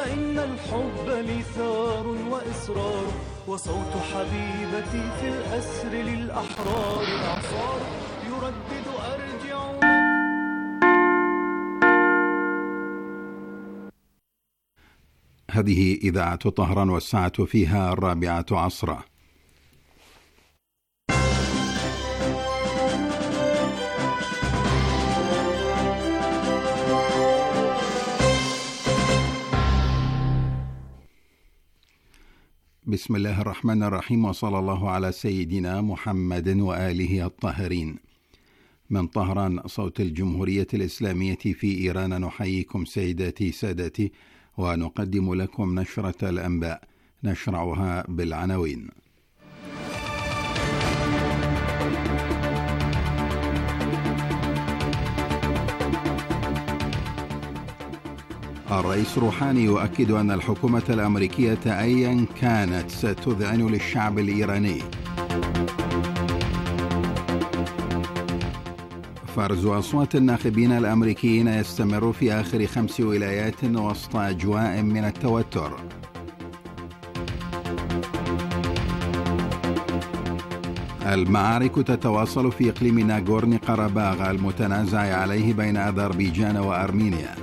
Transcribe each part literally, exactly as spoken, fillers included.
فإن الحب لي ثار وإصرار، وصوت حبيبتي في الأسر للأحرار إعصار يردد أرجع. هذه إذاعة طهران والساعة فيها الرابعة عصرا. بسم الله الرحمن الرحيم، وصلى الله على سيدنا محمد وآله الطاهرين. من طهران صوت الجمهورية الإسلامية في إيران، نحييكم سيداتي سادتي، ونقدم لكم نشرة الأنباء، نشرعها بالعناوين. الرئيس روحاني يؤكد أن الحكومة الأمريكية أيا كانت ستذعن للشعب الإيراني. فرز أصوات الناخبين الأمريكيين يستمر في آخر خمس ولايات وسط أجواء من التوتر. المعارك تتواصل في إقليم ناغورني قرباغ المتنازع عليه بين أذربيجان وأرمينيا.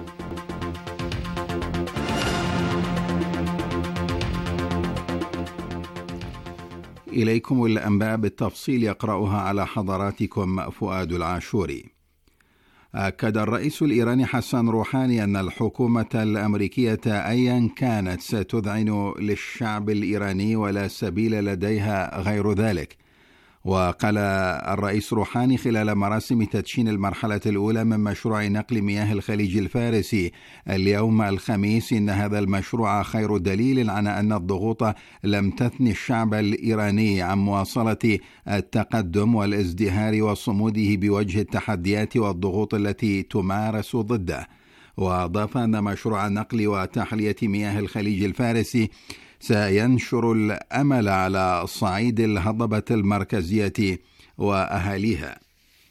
إليكم الأنباء بالتفصيل، يقرأها على حضراتكم فؤاد العاشوري. أكد الرئيس الإيراني حسن روحاني أن الحكومة الأمريكية أيا كانت ستذعن للشعب الإيراني ولا سبيل لديها غير ذلك. وقال الرئيس روحاني خلال مراسم تدشين المرحلة الأولى من مشروع نقل مياه الخليج الفارسي اليوم الخميس إن هذا المشروع خير دليل على أن الضغوط لم تثني الشعب الإيراني عن مواصلة التقدم والازدهار وصموده بوجه التحديات والضغوط التي تمارس ضده. وأضاف أن مشروع النقل وتحلية مياه الخليج الفارسي سينشر الأمل على صعيد الهضبة المركزية وأهاليها.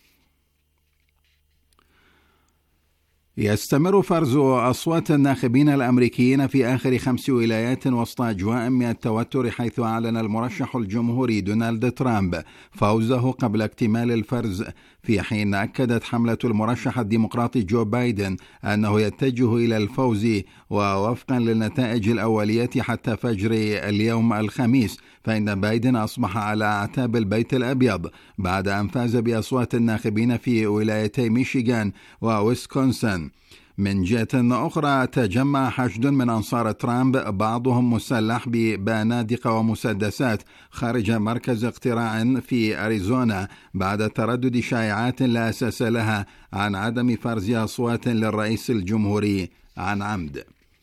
يستمر فرز أصوات الناخبين الأمريكيين في آخر خمس ولايات وسط أجواء من التوتر، حيث أعلن المرشح الجمهوري دونالد ترامب فوزه قبل اكتمال الفرز، في حين أكدت حملة المرشح الديمقراطي جو بايدن أنه يتجه إلى الفوز. ووفقا للنتائج الأولية حتى فجر اليوم الخميس، فإن بايدن أصبح على أعتاب البيت الأبيض بعد أن فاز بأصوات الناخبين في ولايتي ميشيغان وويسكونسن. من جهة أخرى، تجمع حشد من أنصار ترامب بعضهم مسلح ببنادق ومسدسات خارج مركز اقتراع في أريزونا بعد تردد شائعات لا أساس لها عن عدم فرز أصوات للرئيس الجمهوري عن عمد.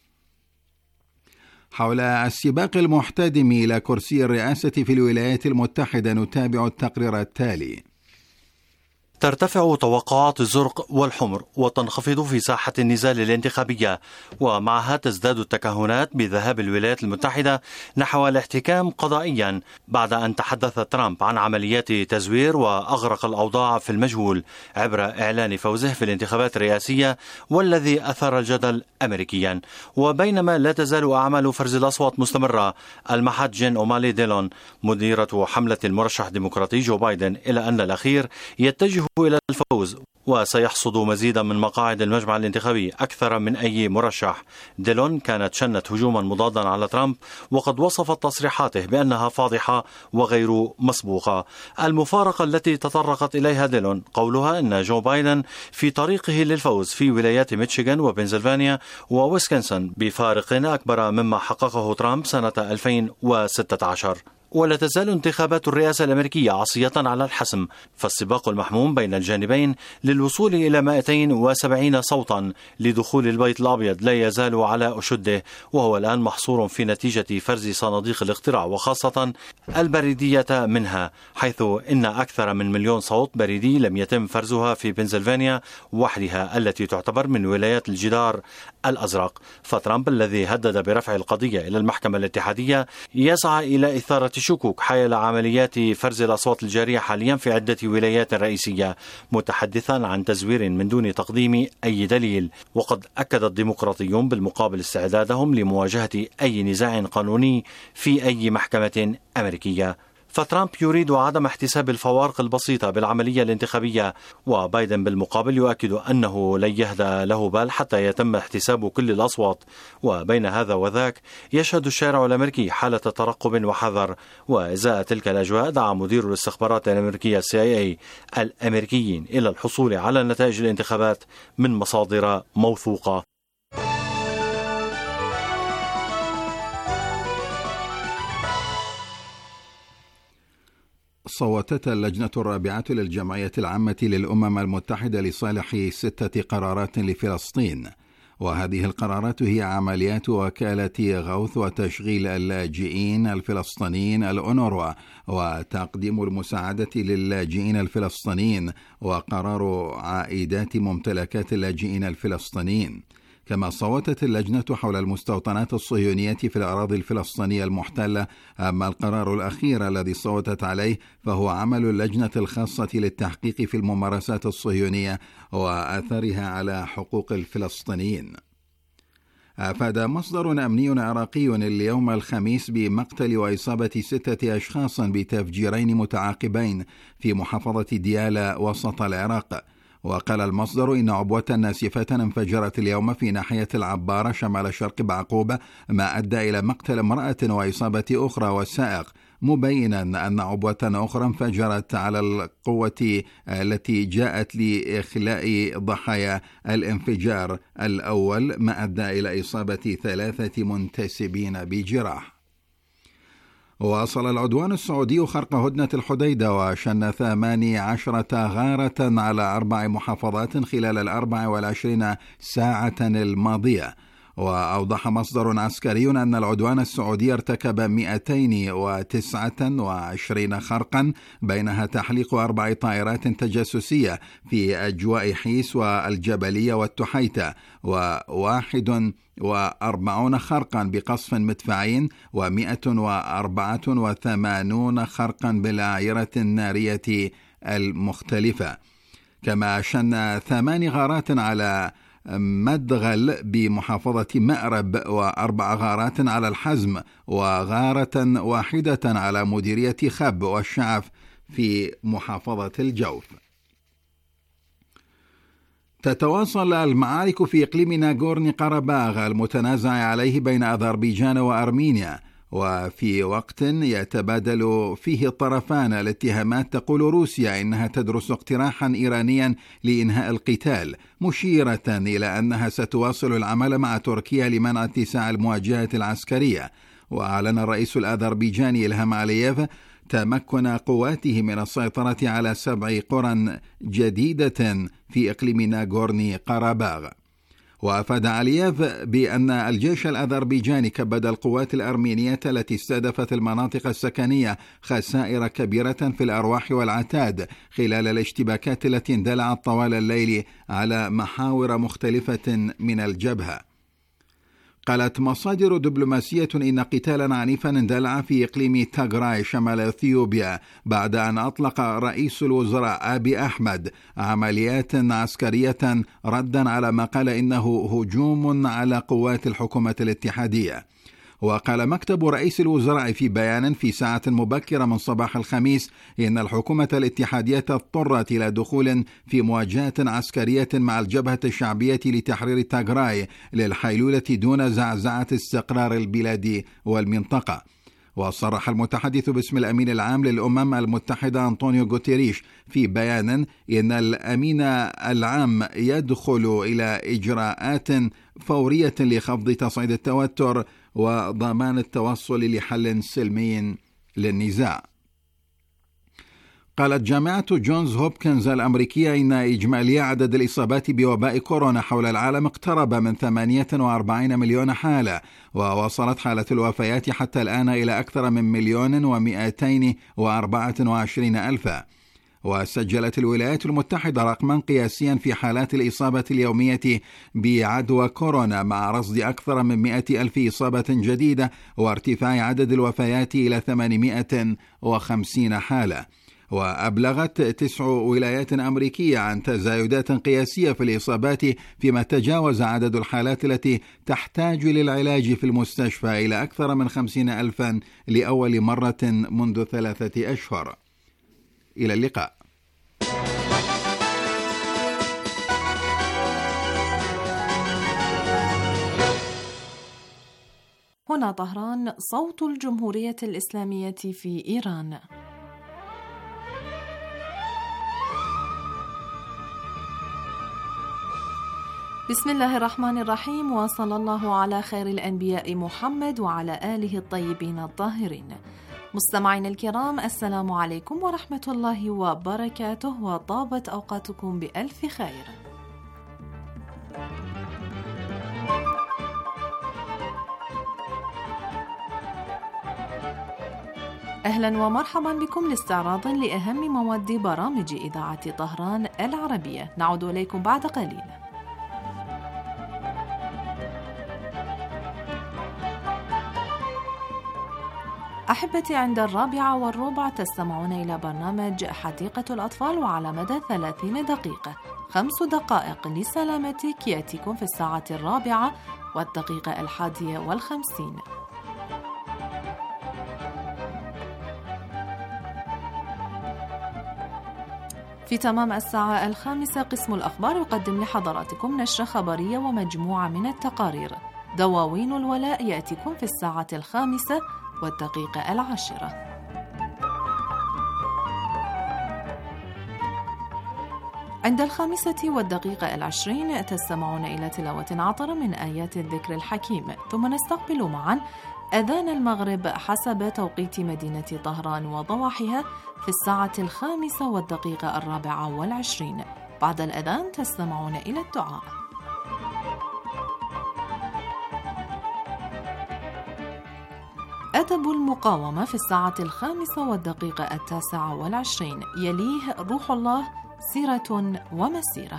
حول السباق المحتدم إلى كرسي الرئاسة في الولايات المتحدة، نتابع التقرير التالي. ترتفع توقعات الزرق والحمر وتنخفض في ساحة النزال الانتخابية، ومعها تزداد التكهنات بذهاب الولايات المتحدة نحو الاحتكام قضائيا بعد أن تحدث ترامب عن عمليات تزوير وأغرق الأوضاع في المجهول عبر إعلان فوزه في الانتخابات الرئاسية، والذي أثار الجدل أمريكيا. وبينما لا تزال أعمال فرز الأصوات مستمرة، المحت جين أومالي ديلون مديرة حملة المرشح الديمقراطي جو بايدن إلى أن الأخير يتجه إلى الفوز وسيحصد مزيدا من مقاعد المجمع الانتخابي أكثر من أي مرشح. ديلون كانت شنت هجوما مضادا على ترامب، وقد وصفت تصريحاته بأنها فاضحة وغير مسبوقة. المفارقة التي تطرقت إليها ديلون قولها أن جو بايدن في طريقه للفوز في ولايات ميشيغان وبنسلفانيا وويسكنسن بفارق أكبر مما حققه ترامب سنة ألفين وستة عشر. ولا تزال انتخابات الرئاسة الأمريكية عصية على الحسم، فالسباق المحموم بين الجانبين للوصول إلى مئتين وسبعين صوتا لدخول البيت الأبيض لا يزال على أشده، وهو الآن محصور في نتيجة فرز صناديق الاقتراع وخاصة البريدية منها، حيث إن أكثر من مليون صوت بريدي لم يتم فرزها في بنسلفانيا وحدها التي تعتبر من ولايات الجدار الأزرق. فترامب الذي هدد برفع القضية إلى المحكمة الاتحادية يسعى إلى إثارة شكوك حيال عمليات فرز الأصوات الجارية حاليا في عدة ولايات رئيسية، متحدثا عن تزوير من دون تقديم أي دليل. وقد أكد الديمقراطيون بالمقابل استعدادهم لمواجهة أي نزاع قانوني في أي محكمة أمريكية. فترامب يريد عدم احتساب الفوارق البسيطة بالعملية الانتخابية، وبايدن بالمقابل يؤكد أنه لن يهدأ له بال حتى يتم احتساب كل الأصوات. وبين هذا وذاك يشهد الشارع الأمريكي حالة ترقب وحذر، وإزاء تلك الأجواء دعا مدير الاستخبارات الأمريكية السي آي إي الأمريكيين إلى الحصول على نتائج الانتخابات من مصادر موثوقة. صوتت اللجنة الرابعة للجمعية العامة للأمم المتحدة لصالح ستة قرارات لفلسطين، وهذه القرارات هي عمليات وكالة غوث وتشغيل اللاجئين الفلسطينيين الأونروا، وتقديم المساعدة للاجئين الفلسطينيين، وقرار عائدات ممتلكات اللاجئين الفلسطينيين. كما صوتت اللجنة حول المستوطنات الصهيونية في الأراضي الفلسطينية المحتلة. أما القرار الأخير الذي صوتت عليه فهو عمل اللجنة الخاصة للتحقيق في الممارسات الصهيونية وآثارها على حقوق الفلسطينيين. أفاد مصدر أمني عراقي اليوم الخميس بمقتل وإصابة ستة أشخاص بتفجيرين متعاقبين في محافظة ديالى وسط العراق. وقال المصدر إن عبوة ناسفة انفجرت اليوم في ناحية العبارة شمال شرق بعقوبة، ما أدى إلى مقتل امرأة وإصابة أخرى والسائق، مبينا أن عبوة أخرى انفجرت على القوة التي جاءت لإخلاء ضحايا الانفجار الأول، ما أدى إلى إصابة ثلاثة منتسبين بجراح. واصل العدوان السعودي خرق هدنة الحديدة وشن ثمانية عشرة غارة على أربع محافظات خلال الأربع والعشرين ساعة الماضية. وأوضح مصدر عسكري أن العدوان السعودي ارتكب مئتين وتسعة وعشرين خرقا، بينها تحليق أربع طائرات تجسسية في أجواء حيس والجبلية والتحيتة، وواحد وأربعون خرقا بقصف مدفعين، ومئة وأربعة وثمانون خرقا بالأعيرة النارية المختلفة. كما شن ثمان غارات على مدغل بمحافظة مأرب، وأربع غارات على الحزم، وغارة واحدة على مديرية خب والشعف في محافظة الجوف. تتواصل المعارك في إقليم ناغورني قرباغ المتنازع عليه بين أذربيجان وأرمينيا، وفي وقت يتبادل فيه الطرفان الاتهامات. تقول روسيا إنها تدرس اقتراحا إيرانيا لإنهاء القتال، مشيرة إلى أنها ستواصل العمل مع تركيا لمنع اتساع المواجهة العسكرية. وأعلن الرئيس الأذربيجاني إلهام علييف تمكن قواته من السيطرة على سبع قرى جديدة في إقليم ناغورني قرباغ. وأفاد علييف بأن الجيش الأذربيجاني كبد القوات الأرمينية التي استهدفت المناطق السكنية خسائر كبيرة في الأرواح والعتاد خلال الاشتباكات التي اندلعت طوال الليل على محاور مختلفة من الجبهة. قالت مصادر دبلوماسية إن قتالا عنيفا اندلع في إقليم تاغراي شمال إثيوبيا بعد أن أطلق رئيس الوزراء أبي أحمد عمليات عسكرية ردا على ما قال إنه هجوم على قوات الحكومة الاتحادية. وقال مكتب رئيس الوزراء في بيان في ساعة مبكرة من صباح الخميس إن الحكومة الاتحادية اضطرت إلى دخول في مواجهة عسكرية مع الجبهة الشعبية لتحرير تاغراي للحيلولة دون زعزعة استقرار البلاد والمنطقة. وصرح المتحدث باسم الأمين العام للأمم المتحدة أنطونيو غوتيريش في بيان إن الأمين العام يدخل إلى إجراءات فورية لخفض تصعيد التوتر وضمان التوصل لحل سلمي للنزاع. قالت جامعة جونز هوبكنز الأمريكية إن إجمالي عدد الإصابات بوباء كورونا حول العالم اقترب من ثمانية وأربعين مليون حالة، ووصلت حالة الوفيات حتى الآن إلى أكثر من مليون ومئتين وأربعة وعشرين ألفا. وسجلت الولايات المتحدة رقما قياسيا في حالات الإصابة اليومية بعدوى كورونا، مع رصد أكثر من مئة ألف إصابة جديدة وارتفاع عدد الوفيات إلى ثمانمئة وخمسين حالة. وأبلغت تسع ولايات أمريكية عن تزايدات قياسية في الإصابات، فيما تجاوز عدد الحالات التي تحتاج للعلاج في المستشفى إلى أكثر من خمسين ألفا لأول مرة منذ ثلاثة أشهر. إلى اللقاء. هنا طهران، صوت الجمهورية الإسلامية في إيران. بسم الله الرحمن الرحيم، وصلى الله على خير الأنبياء محمد وعلى آله الطيبين الطاهرين. مستمعين الكرام، السلام عليكم ورحمة الله وبركاته، وطابت أوقاتكم بألف خير. أهلا ومرحبا بكم لاستعراض لأهم مواد برامج إذاعة طهران العربية. نعود إليكم بعد قليل. أحبتي، عند الرابعة والربع تستمعون إلى برنامج حديقة الأطفال، وعلى مدى ثلاثين دقيقة خمس دقائق لسلامتك يأتيكم في الساعة الرابعة والدقيقة الحادية والخمسين. في تمام الساعة الخامسة قسم الأخبار يقدم لحضراتكم نشرة خبرية ومجموعة من التقارير. دواوين الولاء يأتيكم في الساعة الخامسة والدقيقة العاشرة. عند الخامسة والدقيقة العشرين تستمعون إلى تلاوة عطر من آيات الذكر الحكيم، ثم نستقبل معا أذان المغرب حسب توقيت مدينة طهران وضواحيها في الساعة الخامسة والدقيقة الرابعة والعشرين. بعد الأذان تستمعون إلى الدعاء. أدب المقاومة في الساعة الخامسة والدقيقة التاسعة والعشرين، يليه روح الله سيرة ومسيرة.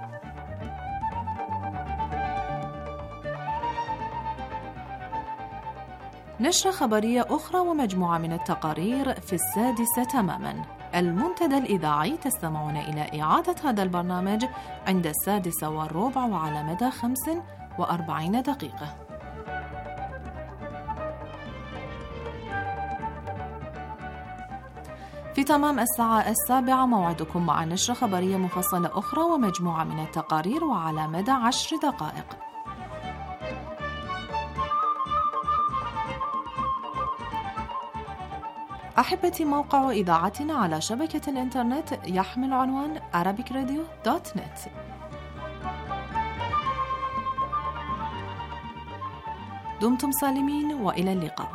نشرة خبرية أخرى ومجموعة من التقارير في السادسة تماما. المنتدى الإذاعي تستمعون إلى إعادة هذا البرنامج عند السادسة والربع وعلى مدى خمس وأربعين دقيقة. في تمام الساعة السابعة موعدكم مع نشرة خبرية مفصلة أخرى ومجموعة من التقارير وعلى مدى عشر دقائق. أحبتي، موقع إذاعتنا على شبكة الإنترنت يحمل عنوان arabic radio دوت نت. دمتم سالمين وإلى اللقاء.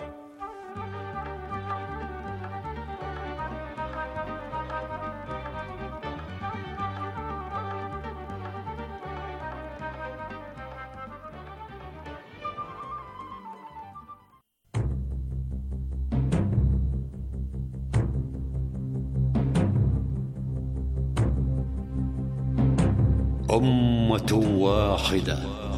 أمة واحدة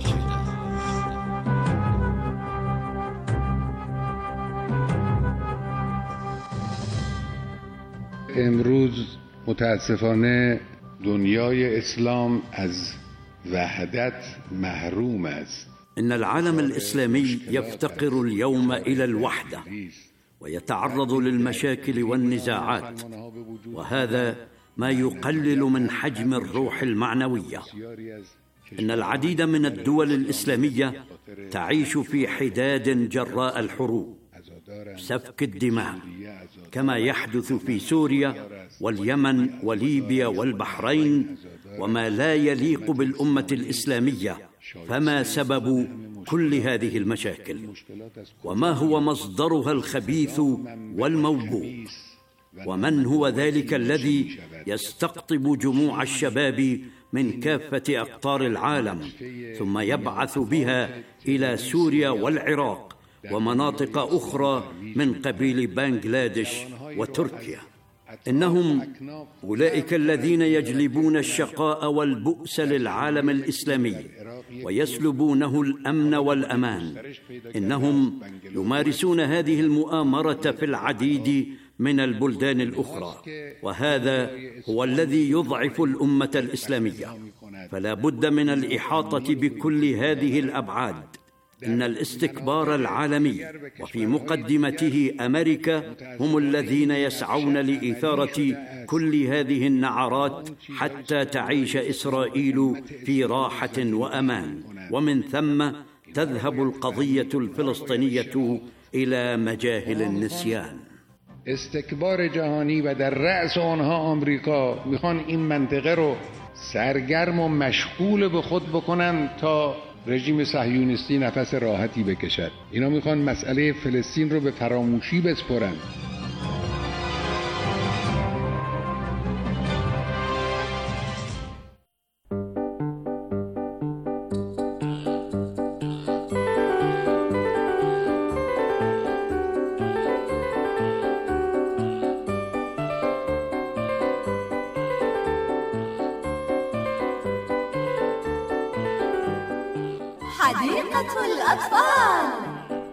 امروز متاسفانه دنیای اسلام از وحدت محروم است. إن العالم الإسلامي يفتقر اليوم إلى الوحدة ويتعرض للمشاكل والنزاعات، وهذا ما يقلل من حجم الروح المعنوية. إن العديد من الدول الإسلامية تعيش في حداد جراء الحروب، سفك الدماء، كما يحدث في سوريا واليمن وليبيا والبحرين، وما لا يليق بالأمة الإسلامية. فما سبب كل هذه المشاكل؟ وما هو مصدرها الخبيث والموبوء؟ ومن هو ذلك الذي يستقطب جموع الشباب من كافة أقطار العالم ثم يبعث بها إلى سوريا والعراق ومناطق أخرى من قبيل بنغلاديش وتركيا؟ إنهم أولئك الذين يجلبون الشقاء والبؤس للعالم الإسلامي ويسلبونه الأمن والأمان. إنهم يمارسون هذه المؤامرة في العديد من البلدان الأخرى، وهذا هو الذي يضعف الأمة الإسلامية. فلا بد من الإحاطة بكل هذه الأبعاد. إن الاستكبار العالمي وفي مقدمته أمريكا هم الذين يسعون لإثارة كل هذه النعرات حتى تعيش إسرائيل في راحة وأمان، ومن ثم تذهب القضية الفلسطينية إلى مجاهل النسيان. استکبار جهانی و در رأس آنها آمریکا میخوان این منطقه رو سرگرم و مشغول به خود بکنن تا رژیم صهیونیستی نفس راحتی بکشد. اینا میخوان مسئله فلسطین رو به فراموشی بسپرن. حديقة الأطفال.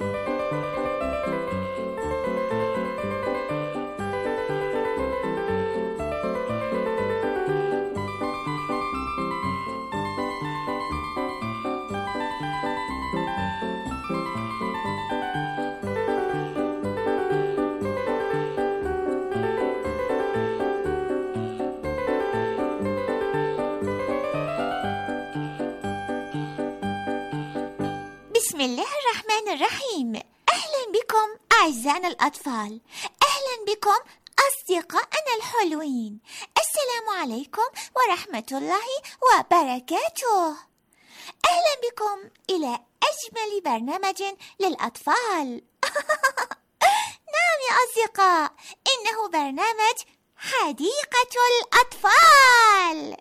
بسم الله الرحمن الرحيم. أهلا بكم أعزائنا الأطفال، أهلا بكم أصدقائنا الحلوين. السلام عليكم ورحمة الله وبركاته. أهلا بكم إلى أجمل برنامج للأطفال. نعم يا أصدقاء، إنه برنامج حديقة الأطفال.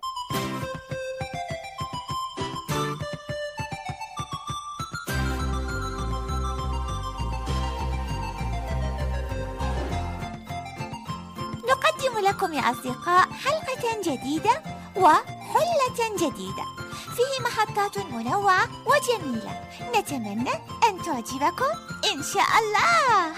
نقدم لكم يا أصدقاء حلقة جديدة وحلة جديدة فيه محطات منوعة وجميلة، نتمنى أن تعجبكم إن شاء الله.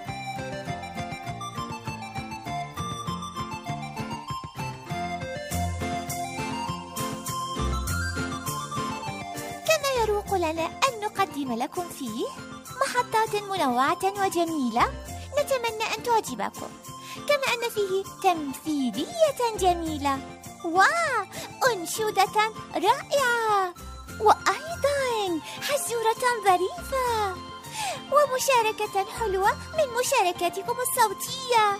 كما يروق لنا أن نقدم لكم فيه محطات منوعة وجميلة، نتمنى أن تعجبكم، كما أن فيه تمثيلية جميلة وأنشودة رائعة، وأيضا حزورة ظريفة، ومشاركة حلوة من مشاركاتكم الصوتية،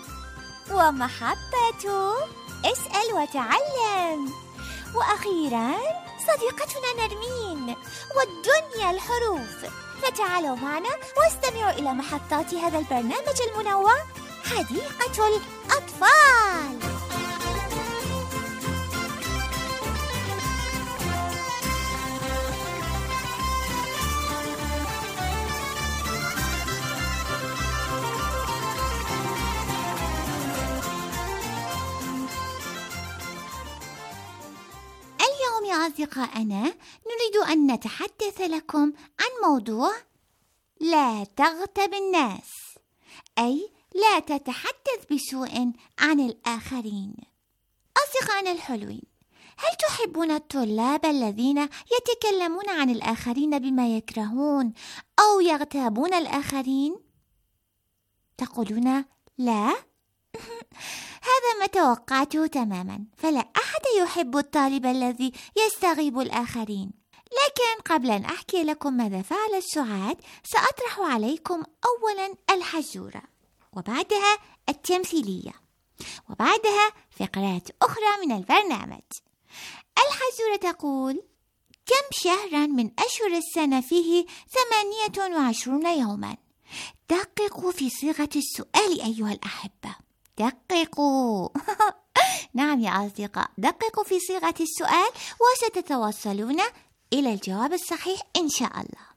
ومحطة اسأل وتعلم، وأخيرا صديقتنا نرمين والدنيا الحروف. فتعالوا معنا واستمعوا إلى محطات هذا البرنامج المنوع حديقة الأطفال. اليوم يا أصدقائنا نريد أن نتحدث لكم عن موضوع لا تغتب الناس، أي لا تتحدث بسوء عن الآخرين. أصدقائنا الحلوين، هل تحبون الطلاب الذين يتكلمون عن الآخرين بما يكرهون أو يغتابون الآخرين؟ تقولون لا؟ هذا ما توقعته تماما، فلا أحد يحب الطالب الذي يستغيب الآخرين. لكن قبل أن أحكي لكم ماذا فعل السعاد، سأطرح عليكم أولا الحزورة، وبعدها التمثيلية، وبعدها فقرات أخرى من البرنامج. الحزورة تقول: كم شهرا من أشهر السنة فيه ثمانية وعشرون يوما؟ دققوا في صيغة السؤال أيها الأحبة، دققوا. نعم يا أصدقاء، دققوا في صيغة السؤال وستتوصلون إلى الجواب الصحيح إن شاء الله.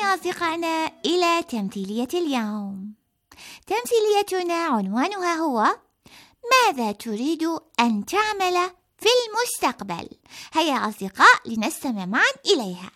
أصدقائنا إلى تمثيلية اليوم. تمثيليتنا عنوانها هو ماذا تريد أن تعمل في المستقبل؟ هيا أصدقاء لنستمع معا إليها.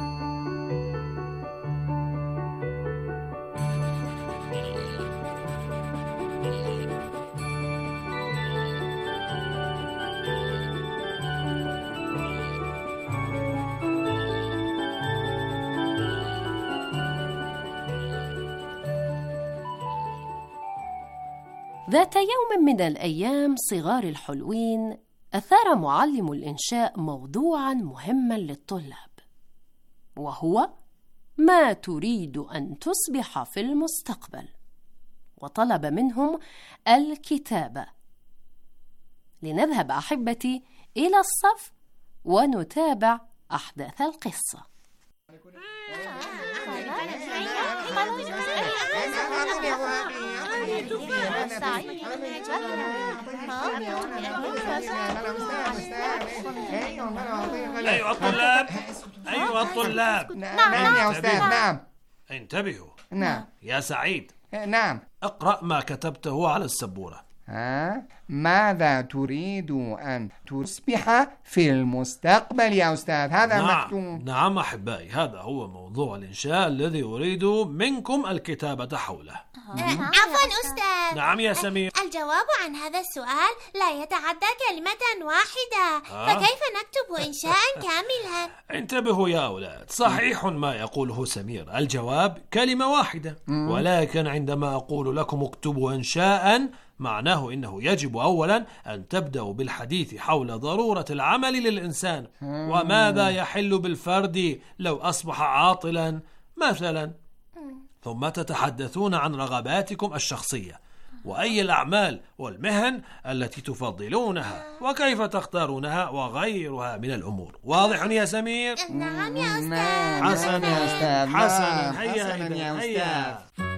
ذات يوم من الأيام صغار الحلوين أثار معلم الإنشاء موضوعاً مهماً للطلاب، وهو ما تريد أن تصبح في المستقبل، وطلب منهم الكتابة. لنذهب أحبتي إلى الصف ونتابع أحداث القصة. أيها الطلاب، أيها الطلاب. نعم يا أستاذ. نعم. انتبهوا. نعم. يا سعيد. نعم. اقرأ ما كتبته على السبورة. ها؟ ماذا تريد أن تصبح في المستقبل يا أستاذ؟ هذا نعم. مكتوب. نعم أحبائي، هذا هو موضوع الإنشاء الذي أريد منكم الكتابة حوله. عفوا أستاذ. نعم يا سمير. الجواب عن هذا السؤال لا يتعدى كلمة واحدة، فكيف نكتب إنشاء كاملا؟ انتبهوا يا أولاد، صحيح ما يقوله سمير، الجواب كلمة واحدة، ولكن عندما أقول لكم اكتبوا إنشاء معناه إنه يجب أولا أن تبدأوا بالحديث حول ضرورة العمل للإنسان، وماذا يحل بالفرد لو أصبح عاطلا مثلا، ثم تتحدثون عن رغباتكم الشخصية وأي الأعمال والمهن التي تفضلونها وكيف تختارونها وغيرها من الأمور. واضح يا سمير؟ نعم يا أستاذ. حسنا يا أستاذ. حسنا. هيا حسنا يا هيا. أستاذ.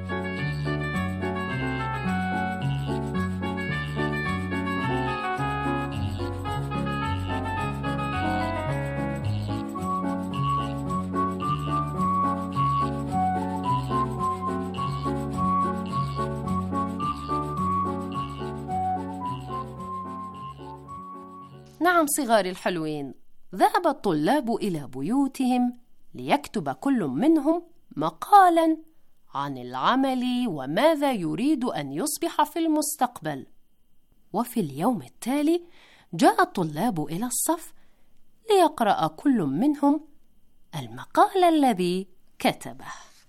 نعم صغار الحلوين، ذهب الطلاب إلى بيوتهم ليكتب كل منهم مقالاً عن العمل وماذا يريد أن يصبح في المستقبل. وفي اليوم التالي جاء الطلاب إلى الصف ليقرأ كل منهم المقال الذي كتبه.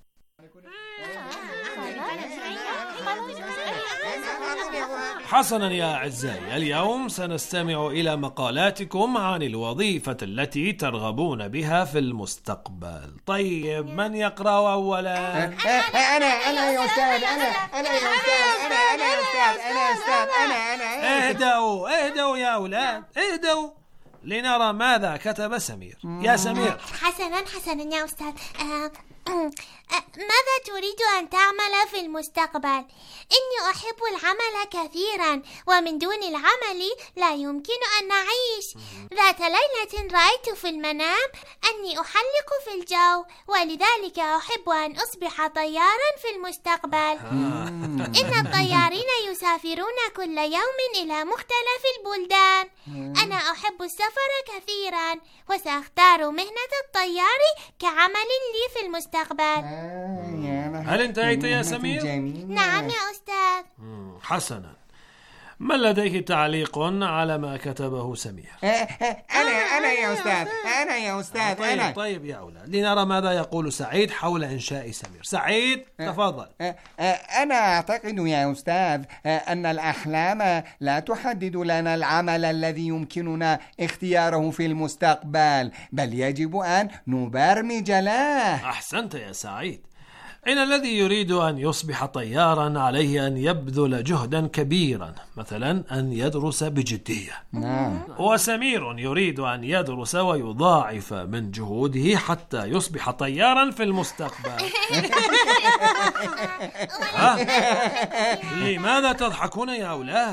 حسنا يا أعزائي، اليوم سنستمع إلى مقالاتكم عن الوظيفة التي ترغبون بها في المستقبل. طيب، من يقرأ أولا؟ أنا أنا يا أستاذ. أنا أنا يا أستاذ. أنا أنا يا أستاذ. أنا يا أستاذ. أنا أنا اهدأوا اهدأوا يا أولاد، اهدأوا لنرى ماذا كتب سمير. يا سمير. حسنا حسنا يا أستاذ. أه ماذا تريد أن تعمل في المستقبل؟ إني أحب العمل كثيرا، ومن دون العمل لا يمكن أن نعيش. ذات ليلة رأيت في المنام أني أحلق في الجو، ولذلك أحب أن أصبح طيارا في المستقبل. إن الطيارين يسافرون كل يوم إلى مختلف البلدان. أنا أحب السفر كثيرا، وسأختار مهنة الطيار كعمل لي في المستقبل. هل انتهيت يا سمير؟ نعم يا أستاذ. حسنا، من لديه تعليق على ما كتبه سمير؟ أنا أنا يا أستاذ. أنا يا أستاذ. طيب أنا. طيب يا أولاد، لنرى ماذا يقول سعيد حول إنشاء سمير. سعيد تفضل. أنا أعتقد يا أستاذ أن الأحلام لا تحدد لنا العمل الذي يمكننا اختياره في المستقبل، بل يجب أن نبرمج له. أحسنت يا سعيد. إن الذي يريد أن يصبح طيارا عليه أن يبذل جهدا كبيرا، مثلا أن يدرس بجدية. نعم. وسمير يريد أن يدرس ويضاعف من جهوده حتى يصبح طيارا في المستقبل. ها؟ لماذا تضحكون يا أولاد؟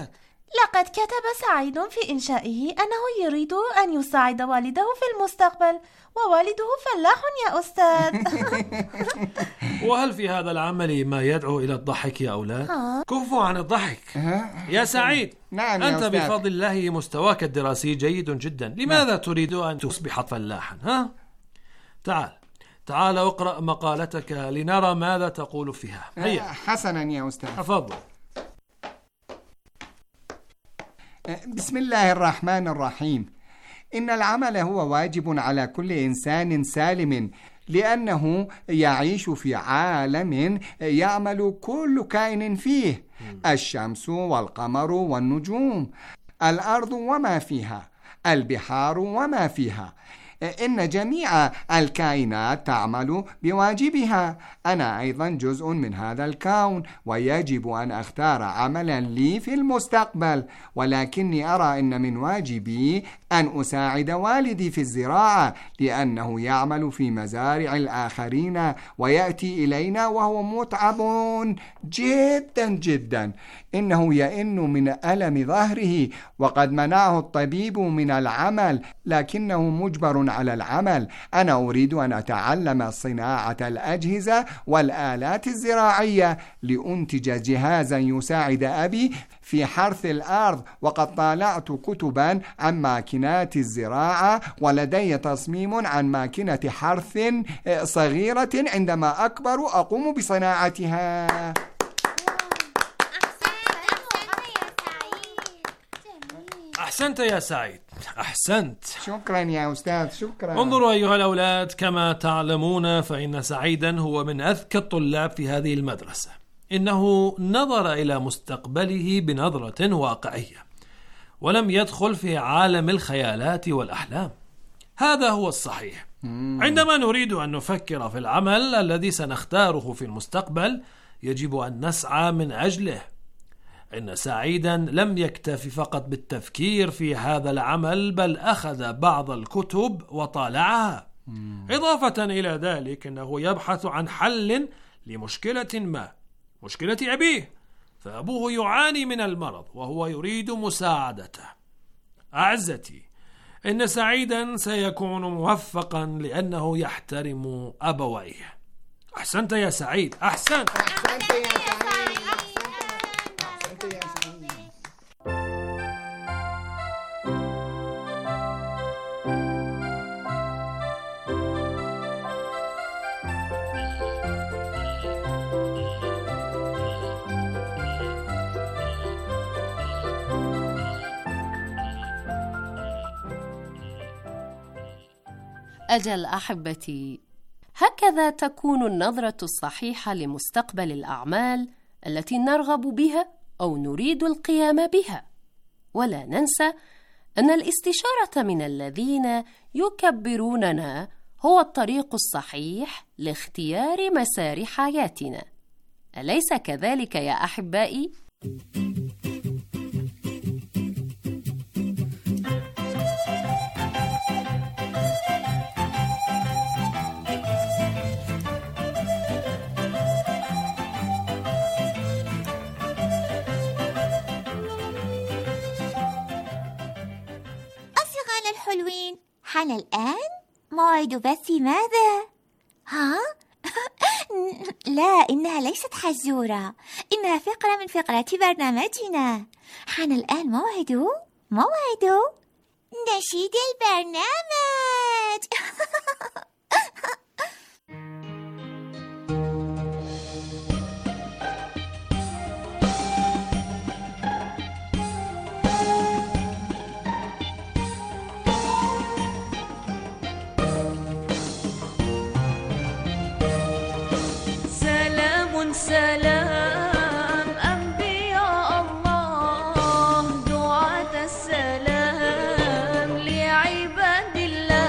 لقد كتب سعيد في إنشائه أنه يريد أن يساعد والده في المستقبل، ووالده فلاح يا أستاذ. وهل في هذا العمل ما يدعو إلى الضحك يا أولاد؟ كفوا عن الضحك يا سعيد. نعم أنت يا أستاذ. بفضل الله مستواك الدراسي جيد جدا، لماذا نعم. تريد أن تصبح فلاحا؟ ها؟ تعال تعال اقرأ مقالتك لنرى ماذا تقول فيها. هيا. حسنا يا أستاذ. تفضل. بسم الله الرحمن الرحيم. إن العمل هو واجب على كل إنسان سالم، لأنه يعيش في عالم يعمل كل كائن فيه، الشمس والقمر والنجوم، الأرض وما فيها، البحار وما فيها. إن جميع الكائنات تعمل بواجبها. أنا أيضا جزء من هذا الكون، ويجب أن أختار عملا لي في المستقبل، ولكني أرى أن من واجبي أن أساعد والدي في الزراعة، لأنه يعمل في مزارع الآخرين ويأتي إلينا وهو متعب جدا جدا. إنه يئن من ألم ظهره، وقد منعه الطبيب من العمل، لكنه مجبر على العمل. أنا أريد أن أتعلم صناعة الأجهزة والآلات الزراعية لأنتج جهازا يساعد أبي في حرث الأرض، وقد طالعت كتبا عن ماكينات الزراعة، ولدي تصميم عن ماكينة حرث صغيرة عندما أكبر أقوم بصناعتها. أحسنت يا سعيد، أحسنت. شكرا يا أستاذ، شكرا. انظروا أيها الأولاد، كما تعلمون فإن سعيدا هو من أذكى الطلاب في هذه المدرسة. إنه نظر إلى مستقبله بنظرة واقعية، ولم يدخل في عالم الخيالات والأحلام. هذا هو الصحيح. عندما نريد أن نفكر في العمل الذي سنختاره في المستقبل، يجب أن نسعى من أجله. إن سعيدا لم يكتف فقط بالتفكير في هذا العمل، بل أخذ بعض الكتب وطالعها. إضافة إلى ذلك، إنه يبحث عن حل لمشكلة ما، مشكلة أبيه، فأبوه يعاني من المرض وهو يريد مساعدته. أعزتي، إن سعيدا سيكون موفقا لأنه يحترم أبويه. أحسنت يا سعيد، أحسنت. أحسنت يا سعيد. أجل أحبتي، هكذا تكون النظرة الصحيحة لمستقبل الأعمال التي نرغب بها أو نريد القيام بها. ولا ننسى أن الاستشارة من الذين يكبروننا هو الطريق الصحيح لاختيار مسار حياتنا. أليس كذلك يا أحبائي؟ الحلوين، حان الآن موعد بث ماذا؟ ها؟ لا، إنها ليست حزورة، إنها فقرة من فقرات برنامجنا. حان الآن موعد موعد نشيد البرنامج. سلام أنبياء الله، دعاة السلام لعباد الله.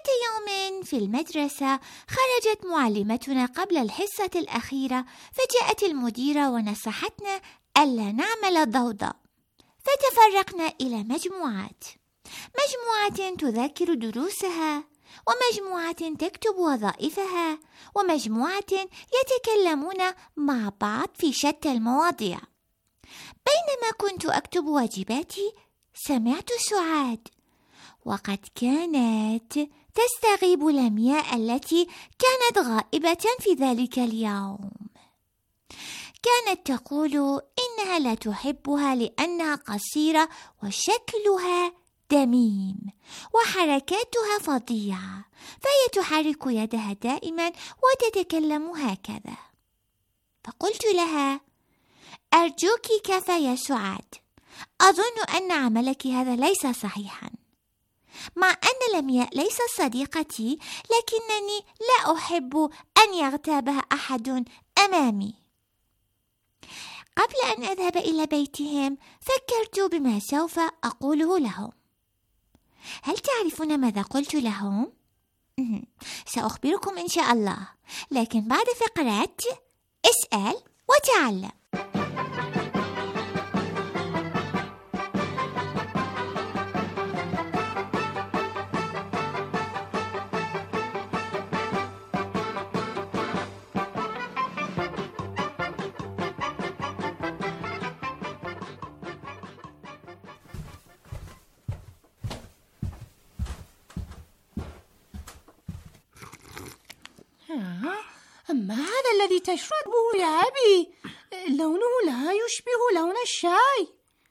ذات يوم في المدرسة خرجت معلمتنا قبل الحصة الأخيرة، فجاءت المديرة ونصحتنا ألا نعمل ضوضاء، فتفرقنا إلى مجموعات، مجموعة تذاكر دروسها، ومجموعة تكتب وظائفها، ومجموعة يتكلمون مع بعض في شتى المواضيع. بينما كنت أكتب واجباتي سمعت سعاد، وقد كانت تستغيب لمياء التي كانت غائبة في ذلك اليوم. كانت تقول إنها لا تحبها لأنها قصيرة وشكلها دميم وحركاتها فظيعة، فهي تحرك يدها دائما وتتكلم هكذا. فقلت لها: أرجوك كفى يا سعاد، أظن أن عملك هذا ليس صحيحا. مع أن لمياء ليس صديقتي، لكنني لا أحب أن يغتابها أحد أمامي. قبل أن أذهب إلى بيتهم فكرت بما سوف أقوله لهم. هل تعرفون ماذا قلت لهم؟ سأخبركم إن شاء الله، لكن بعد فقرة اسأل وتعلم. أما هذا الذي تشربه يا أبي لونه لا يشبه لون الشاي.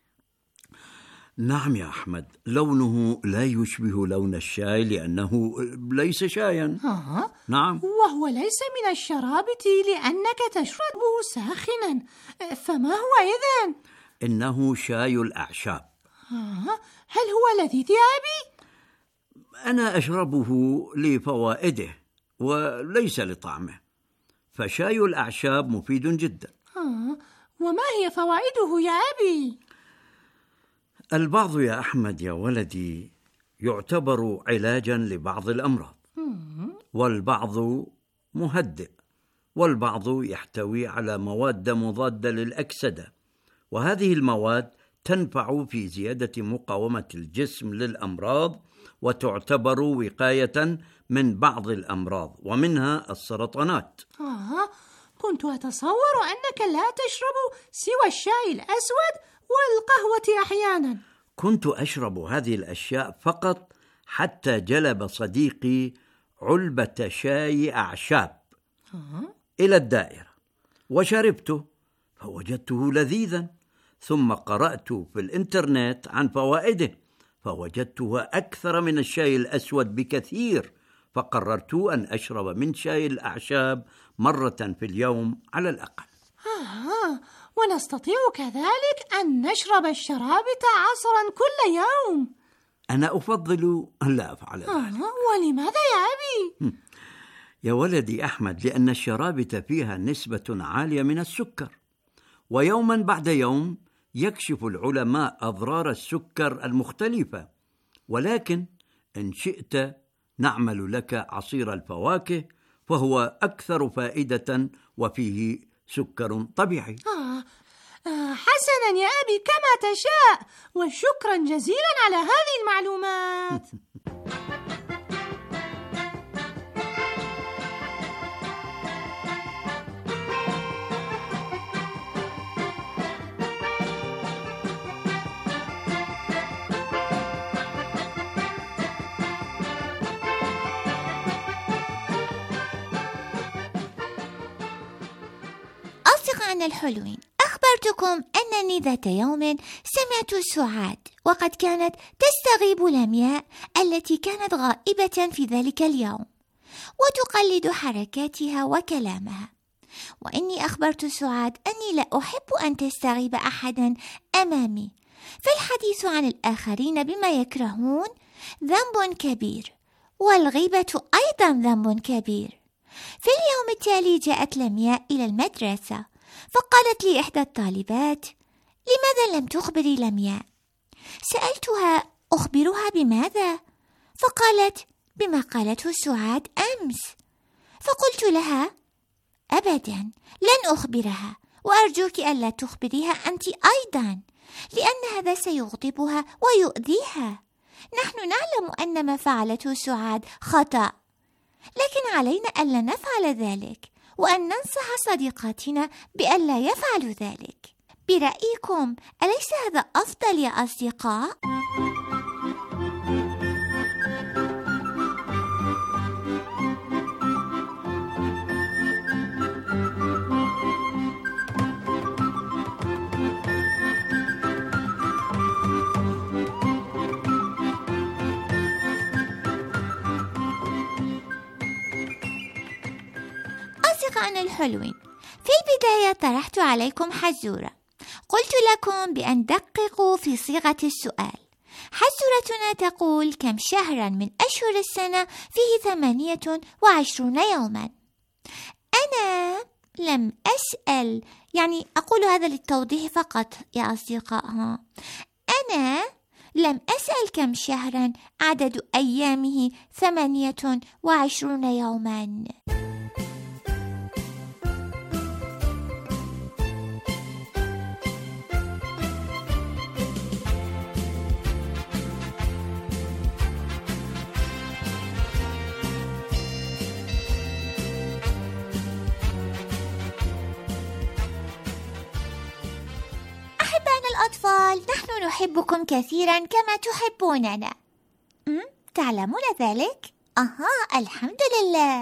نعم يا أحمد، لونه لا يشبه لون الشاي لأنه ليس شايا. آه. نعم. وهو ليس من الشرابة لأنك تشربه ساخنا، فما هو إذن؟ إنه شاي الأعشاب. آه. هل هو لذيذ يا أبي؟ أنا أشربه لفوائده وليس لطعمه، فشاي الأعشاب مفيد جدا. آه. وما هي فوائده يا أبي؟ البعض يا أحمد يا ولدي يعتبر علاجا لبعض الأمراض، والبعض مهدئ، والبعض يحتوي على مواد مضادة للأكسدة، وهذه المواد تنفع في زيادة مقاومة الجسم للأمراض، وتعتبر وقاية من بعض الأمراض ومنها السرطانات. آه. كنت أتصور أنك لا تشرب سوى الشاي الأسود والقهوة أحيانا. كنت أشرب هذه الأشياء فقط حتى جلب صديقي علبة شاي أعشاب آه. إلى الدائرة وشربته فوجدته لذيذا، ثم قرأت في الإنترنت عن فوائده فوجدته أكثر من الشاي الأسود بكثير، فقررت أن أشرب من شاي الأعشاب مرة في اليوم على الأقل. آه. ونستطيع كذلك أن نشرب الشرابة عصرا كل يوم. أنا أفضل أن لا أفعل ذلك. آه. ولماذا يا أبي؟ يا ولدي أحمد، لأن الشرابة فيها نسبة عالية من السكر، ويوما بعد يوم يكشف العلماء أضرار السكر المختلفة، ولكن إن شئت نعمل لك عصير الفواكه فهو أكثر فائدة وفيه سكر طبيعي. آه. آه. حسنا يا أبي، كما تشاء، وشكرا جزيلا على هذه المعلومات. أصدقائنا الحلوين، أخبرتكم أنني ذات يوم سمعت سعاد، وقد كانت تستغيب لمياء التي كانت غائبة في ذلك اليوم وتقلد حركاتها وكلامها. وإني أخبرت سعاد أني لا أحب أن تستغيب أحدا أمامي، فالحديث عن الآخرين بما يكرهون ذنب كبير، والغيبة أيضا ذنب كبير. في اليوم التالي جاءت لمياء إلى المدرسة، فقالت لي إحدى الطالبات: لماذا لم تخبري لمياء؟ سألتها: أخبرها بماذا؟ فقالت: بما قالته سعاد أمس. فقلت لها: أبدا، لن أخبرها، وأرجوك ألا تخبريها أنت أيضا، لأن هذا سيغضبها ويؤذيها. نحن نعلم أن ما فعلته سعاد خطأ، لكن علينا ألا نفعل ذلك، وأن ننصح صديقاتنا بألا يفعلوا ذلك. برأيكم أليس هذا أفضل يا أصدقاء؟ أصدقائنا الحلوين، في البداية طرحت عليكم حزورة. قلت لكم بأن دققوا في صيغة السؤال. حزورتنا تقول: كم شهرا من أشهر السنة فيه ثمانية وعشرون يوما؟ أنا لم أسأل، يعني أقول هذا للتوضيح فقط يا أصدقاء. ها. أنا لم أسأل كم شهرا عدد أيامه ثمانية وعشرون يوما. الأطفال، نحن نحبكم كثيرا كما تحبوننا. أم؟ تعلمون ذلك؟ أها، الحمد لله.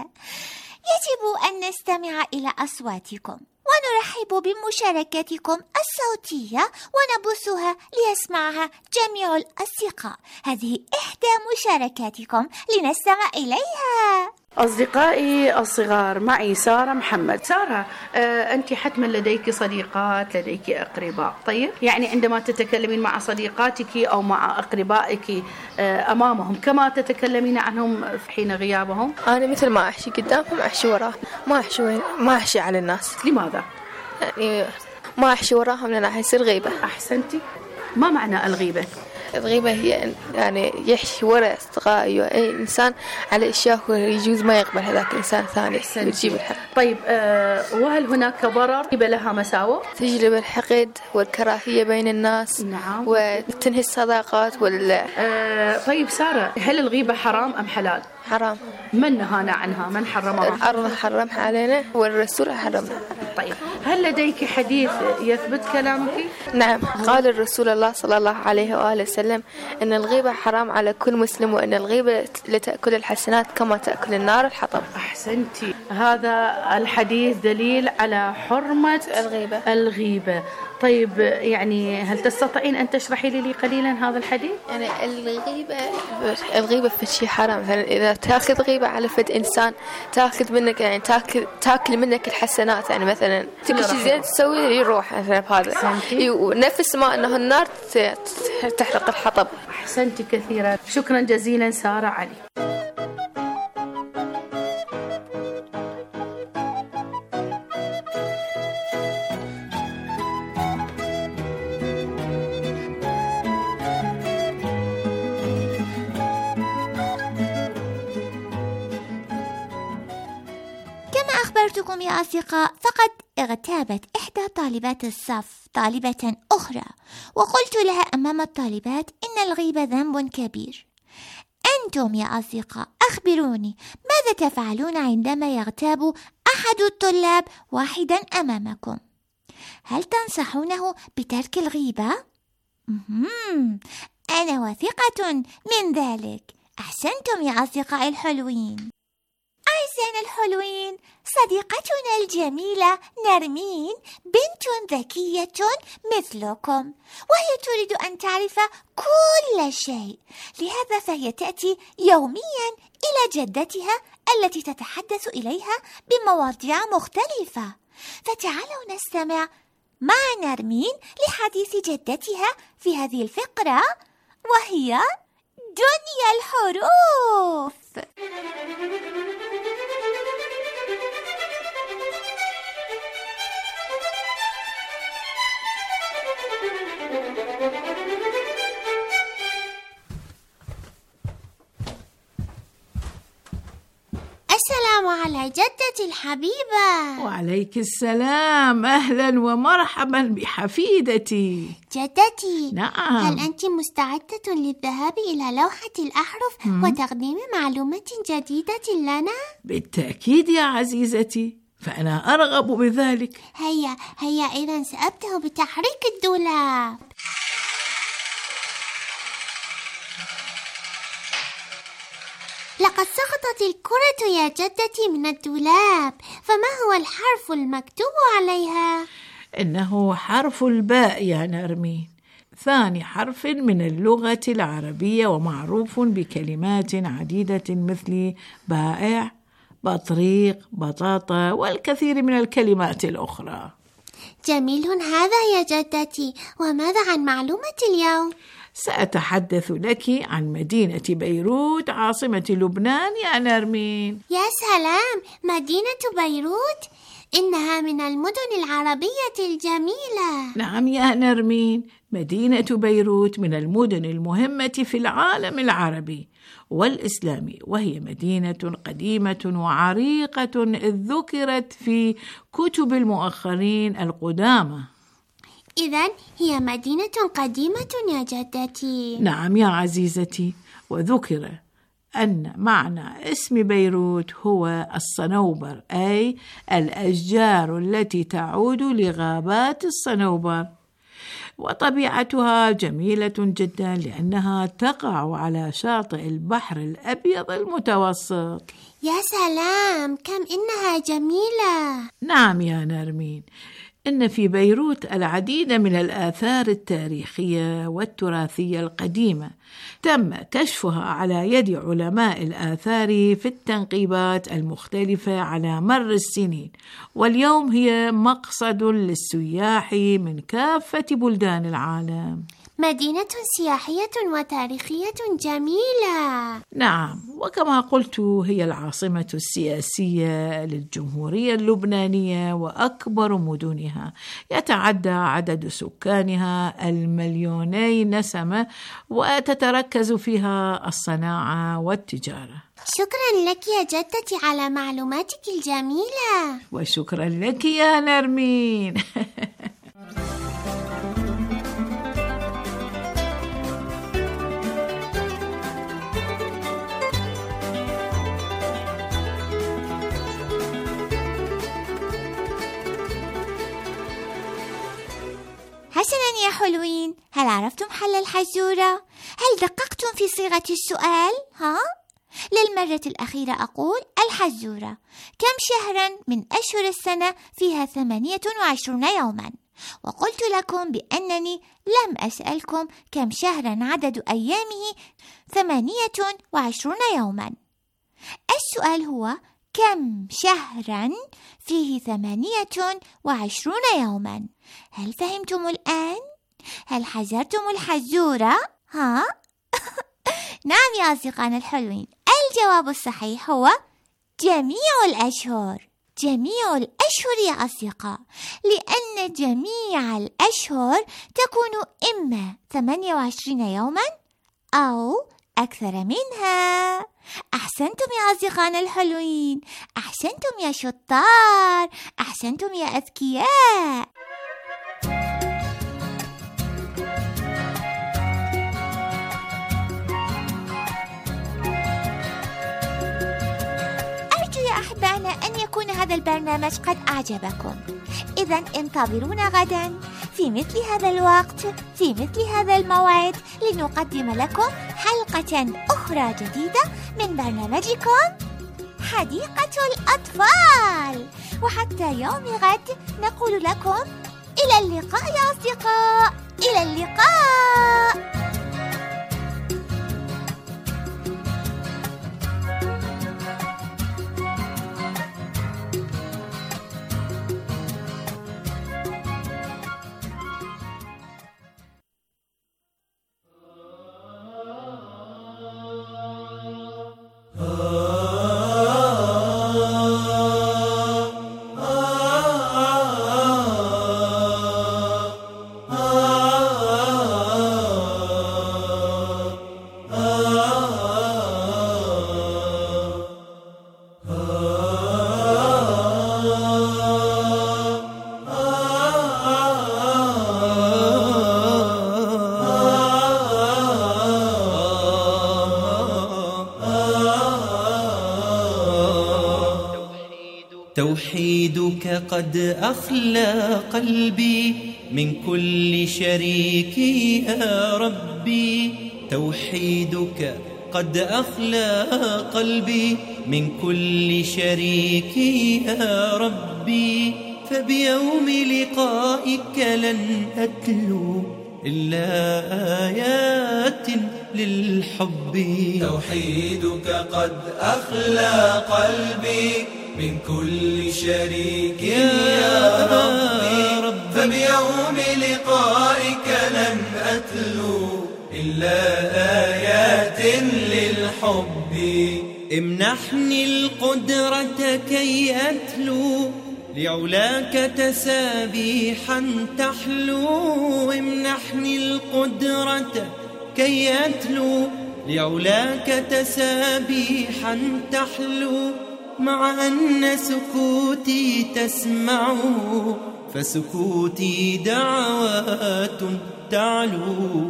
يجب أن نستمع إلى أصواتكم ونرحب بمشاركتكم الصوتية ونبثها ليسمعها جميع الأصدقاء. هذه إحدى مشاركاتكم لنستمع إليها. أصدقائي الصغار، معي سارة محمد. سارة، آه، أنت حتما لديك صديقات، لديك أقرباء. طيب، يعني عندما تتكلمين مع صديقاتك أو مع أقربائك آه، أمامهم كما تتكلمين عنهم حين غيابهم؟ أنا مثل ما أحشي قدامهم أحشي وراهم، ما أحشي ما أحشي على الناس. لماذا؟ يعني ما أحشي وراهم لأن أحس الغيبة. أحسنتي. ما معنى الغيبة؟ الغيبة هي يعني يحشي وراء أصدقائه أي إنسان على أشياء يجوز ما يقبل هذاك الإنسان ثاني وتجيب الحق. طيب، أه وهل هناك ضرر لها مساوئ؟ تجلب الحقد والكراهية بين الناس. نعم. وتنهي الصداقات وال أه طيب سارة، هل الغيبة حرام أم حلال؟ حرام. من نهانا عنها؟ من حرمها؟ الله حرمها علينا والرسول حرمها. طيب، هل لديك حديث يثبت كلامك؟ نعم، قال الرسول الله صلى الله عليه وآله وسلم أن الغيبة حرام على كل مسلم، وأن الغيبة لتأكل الحسنات كما تأكل النار الحطب. أحسنتي. هذا الحديث دليل على حرمة الغيبة. الغيبة. طيب، يعني هل تستطيعين أن تشرحي لي قليلا هذا الحديث؟ يعني الغيبة الغيبة في شيء حرام. مثلا إذا تأخذ غيبة على فد إنسان تأخذ منك، يعني تأكل تأكل منك الحسنات، يعني مثلا تقول شيء زين تسوي يروح مثلا بهذا، ونفس ما أنه النار تحرق الحطب. أحسنتي كثيرا، شكرا جزيلا سارة علي. أخبرتكم يا أصدقاء، فقد اغتابت إحدى طالبات الصف طالبة أخرى، وقلت لها أمام الطالبات إن الغيبة ذنب كبير. أنتم يا أصدقاء أخبروني، ماذا تفعلون عندما يغتاب أحد الطلاب واحدا أمامكم؟ هل تنصحونه بترك الغيبة؟ مم. أنا واثقة من ذلك. أحسنتم يا أصدقائي الحلوين. أعزائنا الحلوين، صديقتنا الجميلة نرمين بنت ذكية مثلكم، وهي تريد أن تعرف كل شيء، لهذا فهي تأتي يوميا إلى جدتها التي تتحدث إليها بمواضيع مختلفة. فتعالوا نستمع مع نرمين لحديث جدتها في هذه الفقرة، وهي دنيا الحروف. السلام على جدتي الحبيبة. وعليك السلام، أهلا ومرحبا بحفيدتي. جدتي، نعم، هل أنت مستعدة للذهاب إلى لوحة الأحرف م- وتقديم معلومة جديدة لنا؟ بالتأكيد يا عزيزتي، فأنا أرغب بذلك. هيا هيا إذا سأبدأ بتحريك الدولاب. لقد سقطت الكرة يا جدتي من الدولاب، فما هو الحرف المكتوب عليها؟ إنه حرف الباء يا نرمين، ثاني حرف من اللغة العربية، ومعروف بكلمات عديدة مثل بائع، بطريق، بطاطا، والكثير من الكلمات الأخرى. جميل هذا يا جدتي، وماذا عن معلومة اليوم؟ سأتحدث لك عن مدينة بيروت عاصمة لبنان يا نرمين. يا سلام، مدينة بيروت إنها من المدن العربية الجميلة. نعم يا نرمين، مدينة بيروت من المدن المهمة في العالم العربي والإسلامي، وهي مدينة قديمة وعريقة إذ ذكرت في كتب المؤخرين القدامى. إذن هي مدينة قديمة يا جدتي. نعم يا عزيزتي، وذكر أن معنى اسم بيروت هو الصنوبر، أي الأشجار التي تعود لغابات الصنوبر، وطبيعتها جميلة جدا لأنها تقع على شاطئ البحر الأبيض المتوسط. يا سلام، كم إنها جميلة. نعم يا نرمين، إن في بيروت العديد من الآثار التاريخية والتراثية القديمة تم كشفها على يد علماء الآثار في التنقيبات المختلفة على مر السنين، واليوم هي مقصد للسياح من كافة بلدان العالم. مدينة سياحية وتاريخية جميلة. نعم، وكما قلت هي العاصمة السياسية للجمهورية اللبنانية وأكبر مدنها، يتعدى عدد سكانها المليوني نسمة، وتتركز فيها الصناعة والتجارة. شكرا لك يا جدتي على معلوماتك الجميلة. وشكرا لك يا نرمين. حسنا يا حلوين، هل عرفتم حل الحزورة؟ هل دققتم في صيغة السؤال؟ ها؟ للمرة الأخيرة أقول الحزورة: كم شهرا من أشهر السنة فيها ثمانية وعشرون يوما؟ وقلت لكم بأنني لم أسألكم كم شهرا عدد أيامه ثمانية وعشرون يوما. السؤال هو كم شهرا فيه ثمانية وعشرون يوما؟ هل فهمتم الآن؟ هل حزرتم الحزورة؟ ها؟ نعم يا أصدقائنا الحلوين، الجواب الصحيح هو جميع الأشهر. جميع الأشهر يا أصدقاء، لأن جميع الأشهر تكون إما ثمانية وعشرين يوما أو أكثر منها. أحسنتم يا أصدقائنا الحلوين، أحسنتم يا شطار، أحسنتم يا أذكياء. أرجو يا أحبائنا أن يكون هذا البرنامج قد أعجبكم. إذن انتظرونا غدا في مثل هذا الوقت في مثل هذا الموعد لنقدم لكم حلقة أخرى جديدة من برنامجكم حديقة الأطفال. وحتى يوم غد نقول لكم إلى اللقاء يا أصدقاء، إلى اللقاء. ah توحيدك قد أخلى قلبي من كل شريك يا ربي. توحيدك قد أخلى قلبي من كل شريك يا ربي. فبيوم لقائك لن أتلو إلا آيات للحب. توحيدك قد أخلى قلبي من كل شريك يا ربي. فبيوم لقائك لن أتلو إلا آيات للحب. امنحني القدرة كي أتلو لعلاك تسابيحا تحلو. امنحني القدرة كي أتلو لعلاك تسابيحا تحلو. مع أن سكوتي تسمعه فسكوتي دعوات تعلو.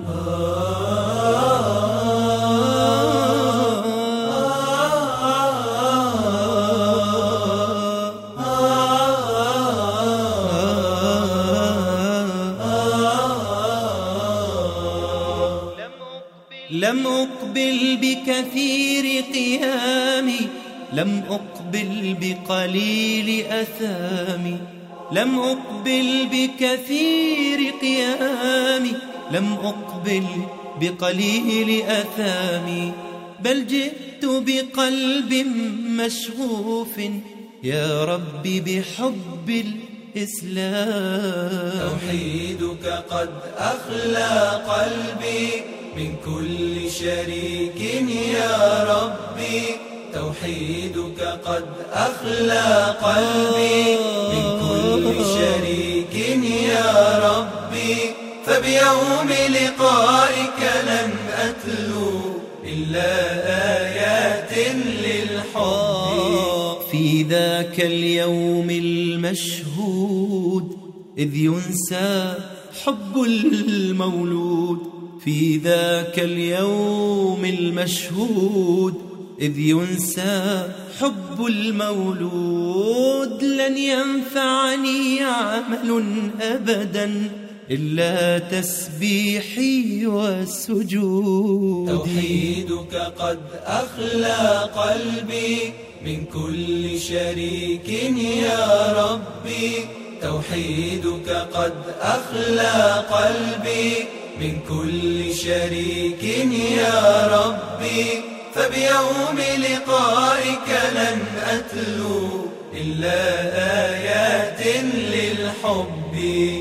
لم أقبل بكثير قيامي، لم أقبل بقليل أثامي. لم أقبل بكثير قيامي، لم أقبل بقليل أثامي. بل جئت بقلب مشغوف يا ربي بحب الإسلام. توحيدك قد أخلى قلبي من كل شريك يا ربي. توحيدك قد أخلى قلبي من كل شريك يا ربي. فبيوم لقائك لن أتلو إلا آيات للحب. في ذاك اليوم المشهود إذ ينسى حب المولود. في ذاك اليوم المشهود إذ ينسى حب المولود. لن ينفعني عمل أبدا إلا تسبيحي والسجود. توحيدك قد أخلى قلبي من كل شريك يا ربي. توحيدك قد أخلى قلبي من كل شريك يا ربي. فبيوم لقائك لن أتلو إلا آيات للحب.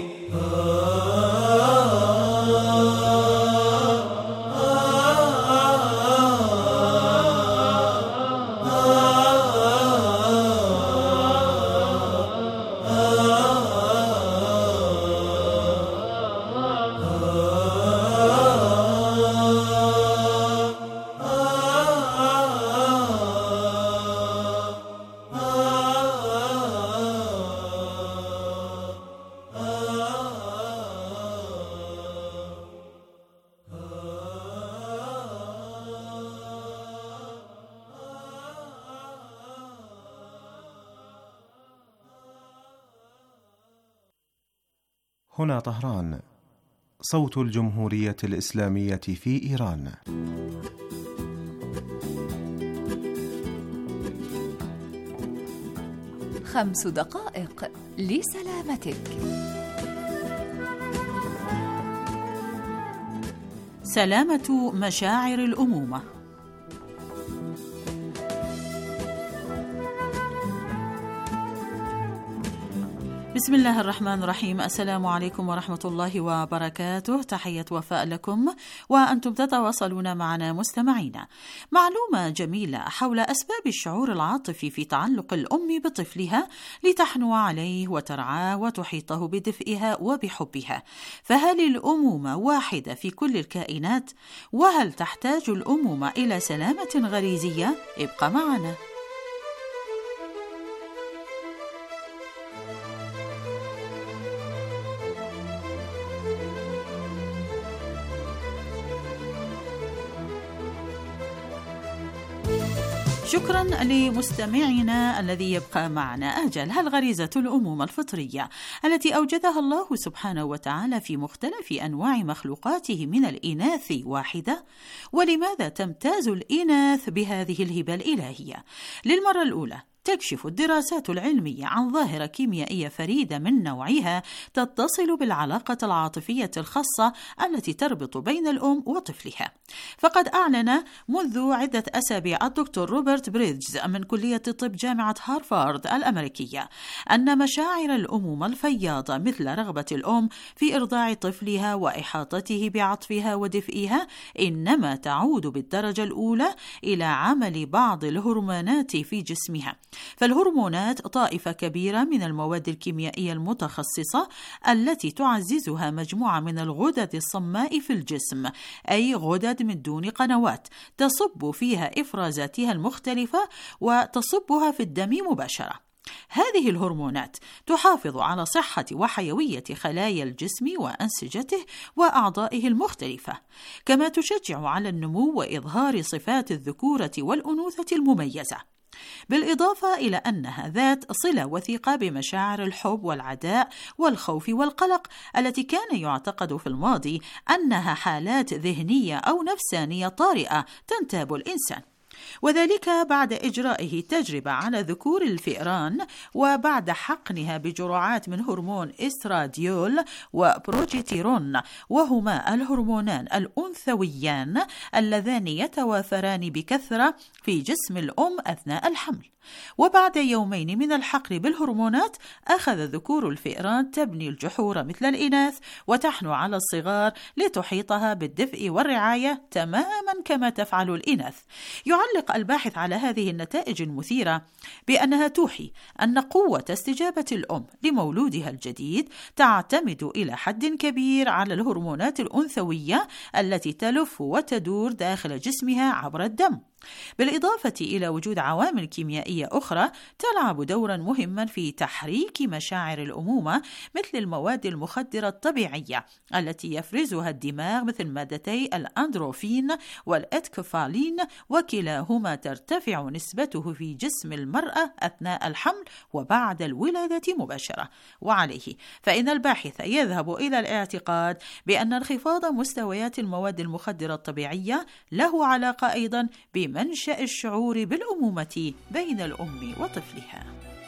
هنا طهران، صوت الجمهورية الإسلامية في إيران. خمس دقائق لسلامتك. سلامة مشاعر الأمومة. بسم الله الرحمن الرحيم. السلام عليكم ورحمة الله وبركاته. تحية وفاء لكم وأنتم تتواصلون معنا مستمعينا. معلومة جميلة حول أسباب الشعور العاطفي في تعلق الأم بطفلها لتحنو عليه وترعاه وتحيطه بدفئها وبحبها. فهل الأمومة واحدة في كل الكائنات؟ وهل تحتاج الأمومة إلى سلامة غريزية؟ ابقى معنا. شكرا لمستمعنا الذي يبقى معنا. أجل، هل غريزة الأمومة الفطرية التي أوجدها الله سبحانه وتعالى في مختلف أنواع مخلوقاته من الإناث واحدة؟ ولماذا تمتاز الإناث بهذه الهبة الإلهية؟ للمرة الأولى تكشف الدراسات العلمية عن ظاهرة كيميائية فريدة من نوعها تتصل بالعلاقة العاطفية الخاصة التي تربط بين الأم وطفلها. فقد أعلن منذ عدة أسابيع الدكتور روبرت بريدجز من كلية الطب جامعة هارفارد الأمريكية أن مشاعر الأمومة الفياضة مثل رغبة الأم في إرضاع طفلها وإحاطته بعطفها ودفئها إنما تعود بالدرجة الأولى إلى عمل بعض الهرمونات في جسمها. فالهرمونات طائفة كبيرة من المواد الكيميائية المتخصصة التي تعززها مجموعة من الغدد الصماء في الجسم، أي غدد من دون قنوات تصب فيها إفرازاتها المختلفة وتصبها في الدم مباشرة. هذه الهرمونات تحافظ على صحة وحيوية خلايا الجسم وأنسجته وأعضائه المختلفة، كما تشجع على النمو وإظهار صفات الذكورة والأنوثة المميزة، بالإضافة إلى أنها ذات صلة وثيقة بمشاعر الحب والعداء والخوف والقلق التي كان يعتقد في الماضي أنها حالات ذهنية أو نفسانية طارئة تنتاب الإنسان، وذلك بعد إجرائه تجربة على ذكور الفئران وبعد حقنها بجرعات من هرمون إستراديول وبروجيتيرون، وهما الهرمونان الأنثويان اللذان يتوافران بكثرة في جسم الأم أثناء الحمل. وبعد يومين من الحقن بالهرمونات أخذ ذكور الفئران تبني الجحور مثل الإناث وتحنو على الصغار لتحيطها بالدفء والرعاية تماما كما تفعل الإناث. يعلق الباحث على هذه النتائج المثيرة بأنها توحي أن قوة استجابة الأم لمولودها الجديد تعتمد إلى حد كبير على الهرمونات الأنثوية التي تلف وتدور داخل جسمها عبر الدم، بالإضافة إلى وجود عوامل كيميائية أخرى تلعب دورا مهما في تحريك مشاعر الأمومة، مثل المواد المخدرة الطبيعية التي يفرزها الدماغ مثل مادتي الأندروفين والإتكوفالين، وكلاهما ترتفع نسبته في جسم المرأة أثناء الحمل وبعد الولادة مباشرة. وعليه فإن الباحث يذهب إلى الاعتقاد بأن انخفاض مستويات المواد المخدرة الطبيعية له علاقة أيضا بمنشأ الشعور بالأمومة بين الأم وطفلها.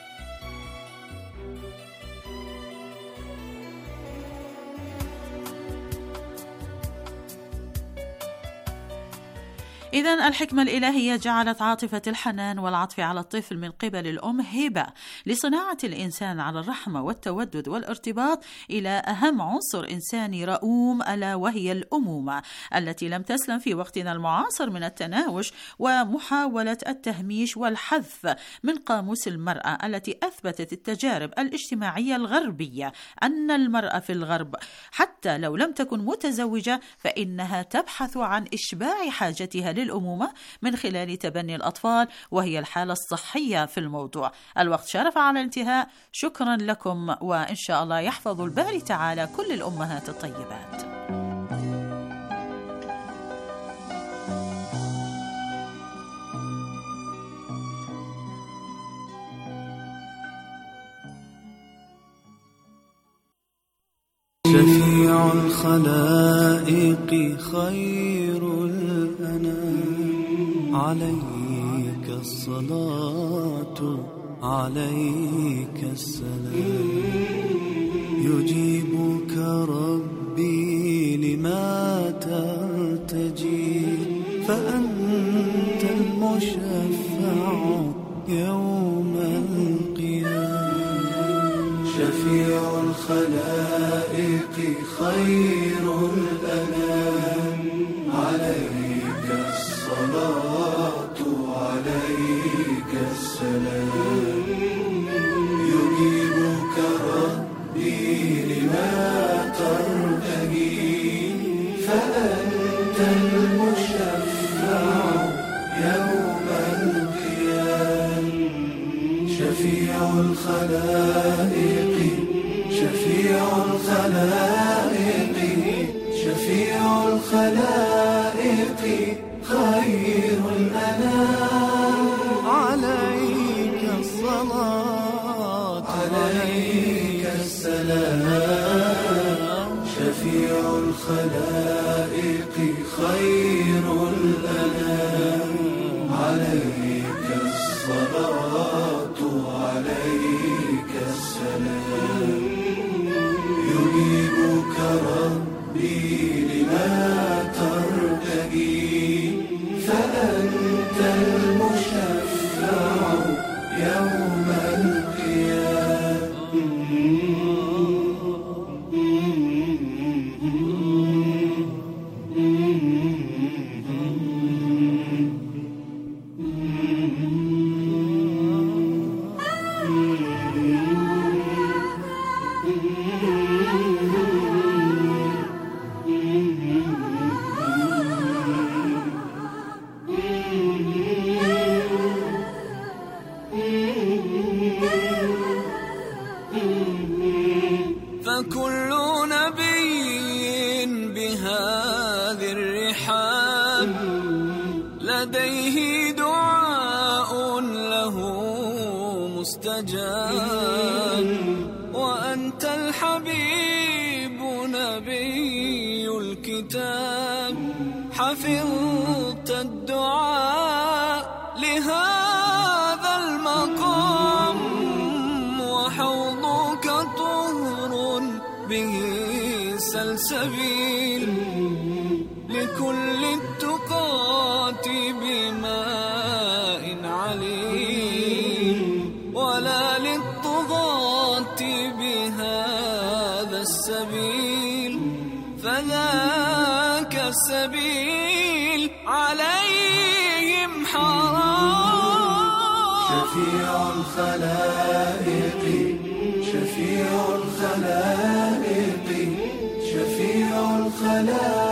إذن الحكمة الإلهية جعلت عاطفة الحنان والعطف على الطفل من قبل الأم هبة لصناعة الإنسان على الرحمة والتودد والارتباط إلى أهم عنصر إنساني رؤوم، ألا وهي الأمومة، التي لم تسلم في وقتنا المعاصر من التناوش ومحاولة التهميش والحذف من قاموس المرأة، التي أثبتت التجارب الاجتماعية الغربية أن المرأة في الغرب حتى لو لم تكن متزوجة فإنها تبحث عن إشباع حاجتها للأمومة من خلال تبني الأطفال، وهي الحالة الصحية في الموضوع. الوقت شرف على الانتهاء، شكرا لكم، وإن شاء الله يحفظ الباري تعالى كل الأمهات الطيبات. شفيع الخلائق خير الأنام، عليك الصلاة عليك السلام، يجيبك ربي لما ترتجي، فأنت المشفع يوم القيامة. شفيع الخلائق خير الأنام، عليك الصلاة عليك السلام، يجيبك ربي لما ترتجي، فأنت المشفع يوم القيامة. شفيع الخلائق شفيع الخلائق شفيع الخلائق خير الأنام. شفيع الخلائق خير الأنام عليك الصلاة عليك السلام يجيبك ربي لما ترتجي فأنت المشفع يوم فكل نبي بهذه الرحاب لديه دعاء له مستجاب وأنت الحبيب نبي الكتاب حفظت الدعاء لهذا المقام وحوضك طهر به سلسبيل لكل التقات بماء عليل ولا للطغاة بهذا السبيل فذاك السبيل عليهم حرام شفيع الخلائق شفيع الخلائق شفيع الخلائق